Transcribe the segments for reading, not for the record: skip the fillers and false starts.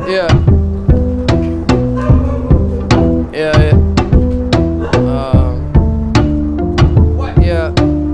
Yeah. Yeah, yeah. Yeah.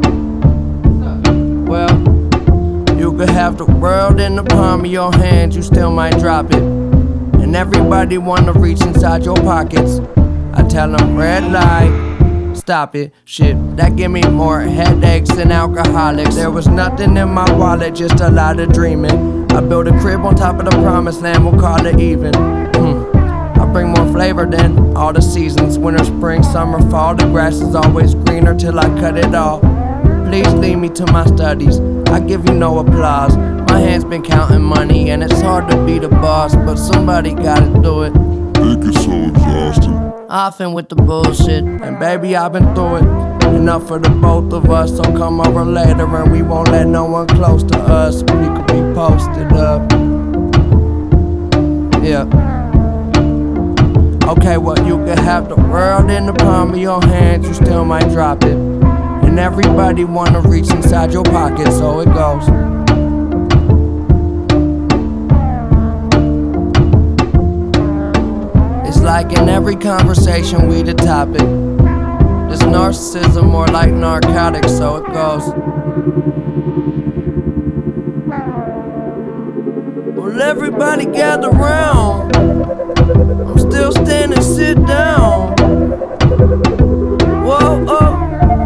Well, you could have the world in the palm of your hand, you still might drop it. And everybody wanna reach inside your pockets. I tell them red light, stop it. Shit, that give me more headaches than alcoholics. There was nothing in my wallet, just a lot of dreaming. I built a crib on top of the promised land, we'll call it even. I bring more flavor than all the seasons. Winter, spring, summer, fall. The grass is always greener till I cut it all. Please lead me to my studies, I give you no applause. My hand's been counting money and it's hard to be the boss, but somebody gotta do it. It gets so exhausting. Often with the bullshit, and baby I've been through it. Enough for the both of us, so come over later and we won't let no one close to us. We could be posted up. Yeah. Okay, well you could have the world in the palm of your hands, you still might drop it. And everybody wanna reach inside your pocket, so it goes. It's like in every conversation we the topic. This narcissism more like narcotics, so it goes. Well, everybody gather round. I'm still standing, sit down. Whoa, oh.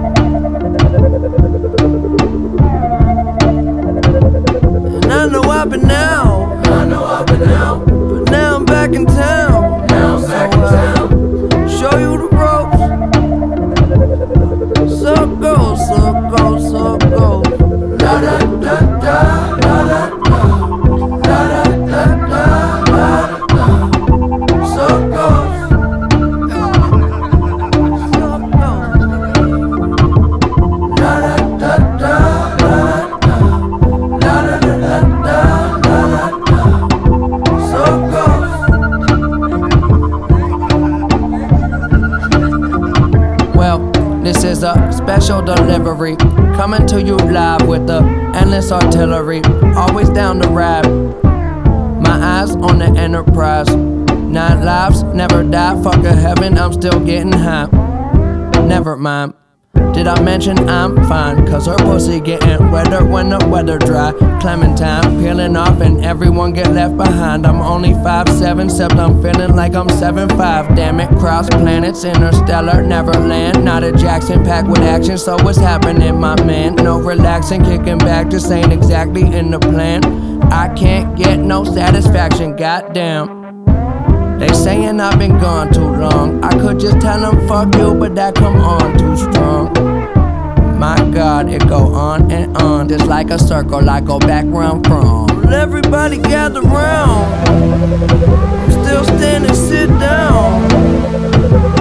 And I know I've been out. But now I'm back in town. Show you the ropes. So it goes, so it goes, so it goes. La da da da, la da da, la da da da, la da da. So it goes. So it goes. La da da da, la da da, la da da da, la da da. So it goes. Well, this is a special delivery, coming to you live with the endless artillery, always down to rap. My eyes on the Enterprise, 9 lives, never die, fuck a heaven, I'm still getting high. Never mind, did I mention I'm fine? Cause her pussy getting wetter when the weather dry. Clementine peeling off and everyone get left behind. I'm only 5'7", except I'm feeling like I'm 7'5". Damn it, cross planets, interstellar, Neverland. Not a Jackson packed with action, so what's happening, my man? No relaxing, kicking back, just ain't exactly in the plan. I can't get no satisfaction, goddamn. They saying I've been gone too long. I could just tell them fuck you, but that come on too strong. My God, it go on and on, just like a circle, I go back where I'm from. Well, everybody gather round. I'm still standing, sit down.